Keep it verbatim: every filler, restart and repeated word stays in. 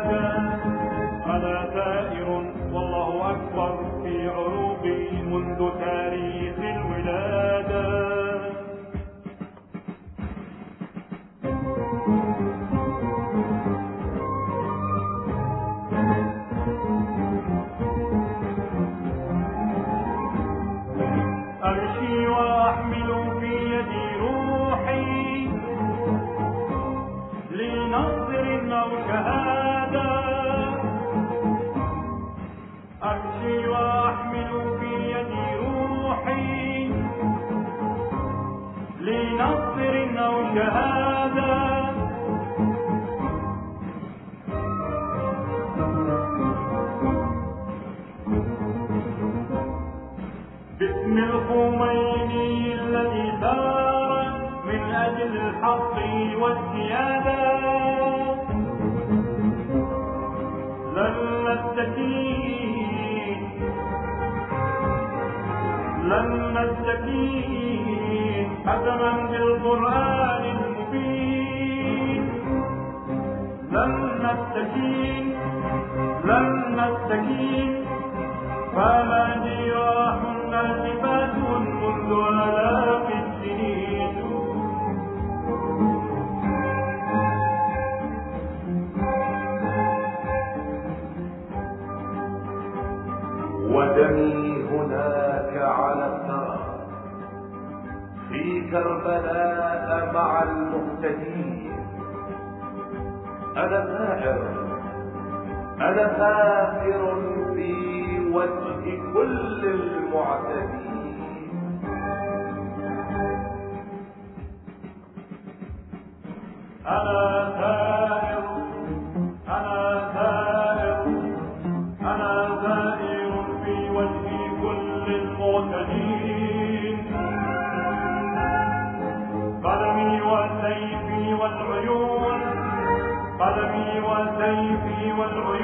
الشهادة. أنا ثائر والله أكبر في عروقي منذ تاريخ الولادة. أمشي وأحمل في يدي روحي لنصر أو شهادة. أمشي وأحمل في يدي روحي لنصر أو شهادة. باسم الخميني الذي ثار من أجل الحق والسيادة. لن نستكين لن نستكين حسما بالقرآن المبين. لن نستكين لن نستكين فما جراح ناسفات منذ آلاف السنين. ودمي هناك على الثرى في كربلاء مع المهتدين. أنا ثائر أنا ثائر في وجه كل المعتدين. أنا ثائر أنا ثائر أنا ثائر في وجه كل المعتدين. قلمي وسيفي والعيون قلمي وسيفي والعيون